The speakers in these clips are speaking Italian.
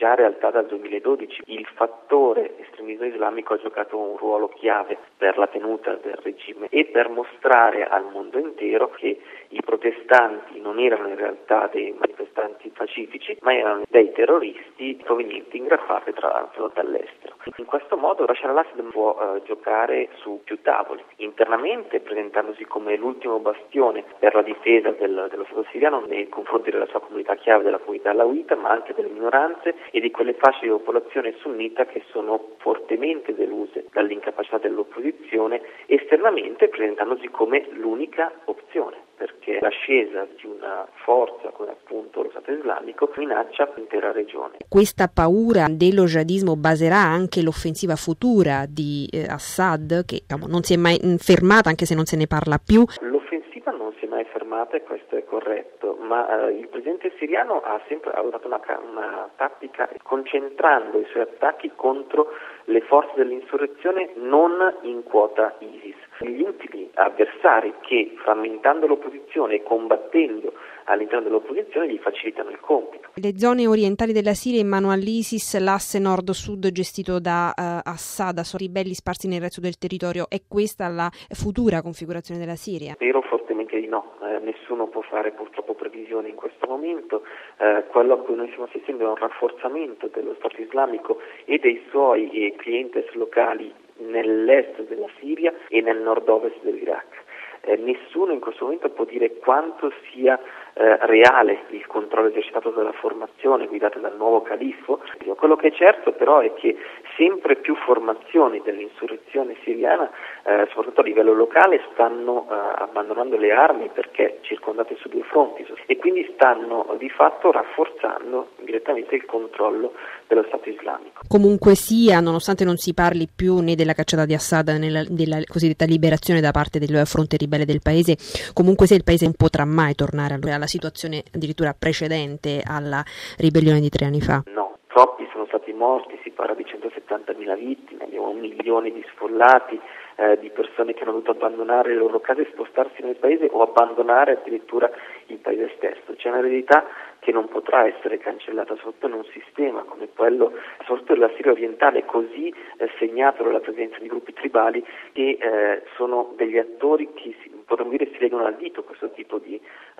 già in realtà dal 2012 il fattore estremismo islamico ha giocato un ruolo chiave per la tenuta del regime e per mostrare al mondo intero che i protestanti non erano in realtà dei manifestanti pacifici, ma erano dei terroristi provenienti in gran parte tra l'altro dall'estero. In questo modo Bashar al-Assad può giocare su più tavoli, internamente presentandosi come l'ultimo bastione per la difesa dello Stato siriano nei confronti della sua comunità chiave, della comunità alawita, ma anche delle minoranze e di quelle fasce di popolazione sunnita che sono fortemente deluse dall'incapacità dell'opposizione, esternamente presentandosi come l'unica opzione, perché l'ascesa di una forza come appunto lo Stato islamico minaccia l'intera regione. Questa paura dello jihadismo baserà anche l'offensiva futura di Assad, che non si è mai fermata, anche se non se ne parla più. L'offensiva non si è mai fermata e questo è corretto, ma il presidente siriano ha sempre adottato una tattica concentrando i suoi attacchi contro le forze dell'insurrezione non in quota ISIS. Gli utili avversari che, frammentando l'opposizione e combattendo all'interno dell'opposizione, gli facilitano il compito. Le zone orientali della Siria in mano all'ISIS, l'asse nord-sud gestito da Assad, sono ribelli sparsi nel resto del territorio. È questa la futura configurazione della Siria? Spero fortemente di no. Nessuno può fare purtroppo previsioni in questo momento. Quello a cui noi stiamo assistendo è un rafforzamento dello Stato islamico e dei suoi clientes locali nell'est della Siria e nel nord-ovest dell'Iraq. Nessuno in questo momento può dire quanto sia reale il controllo esercitato dalla formazione guidata dal nuovo califfo. Quello che è certo però è che sempre più formazioni dell'insurrezione siriana, soprattutto a livello locale, stanno abbandonando le armi perché circondate su due fronti e quindi stanno di fatto rafforzando direttamente il controllo dello Stato islamico. Comunque sia, nonostante non si parli più né della cacciata di Assad né della cosiddetta liberazione da parte del fronte ribelle del paese, comunque sia il paese non potrà mai tornare alla situazione addirittura precedente alla ribellione di 3 anni fa. No, troppi sono stati morti, si parla di 170.000 vittime, abbiamo 1 milione di sfollati, di persone che hanno dovuto abbandonare le loro case e spostarsi nel paese o abbandonare addirittura il paese stesso. C'è un'eredità che non potrà essere cancellata soprattutto in un sistema come quello soprattutto della Siria orientale, così segnato dalla presenza di gruppi tribali che sono degli attori che potremmo dire si legano al dito questo tipo di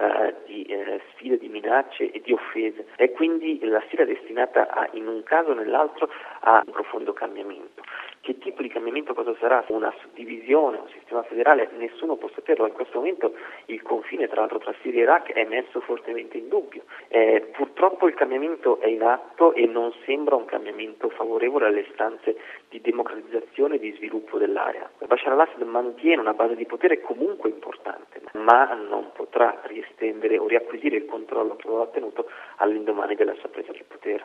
sfide, di minacce e di offese. E quindi la Siria è destinata in un caso o nell'altro a un profondo cambiamento. Che tipo di cambiamento cosa sarà? Una suddivisione, un sistema federale? Nessuno può saperlo. In questo momento il confine tra l'altro tra Siria e Iraq è messo fortemente in dubbio. Purtroppo il cambiamento è in atto e non sembra un cambiamento favorevole alle istanze di democratizzazione e di sviluppo dell'area. Bashar al-Assad mantiene una base di potere comunque importante, ma non potrà riestendere o riacquisire il controllo che aveva ottenuto all'indomani della sua presa del potere.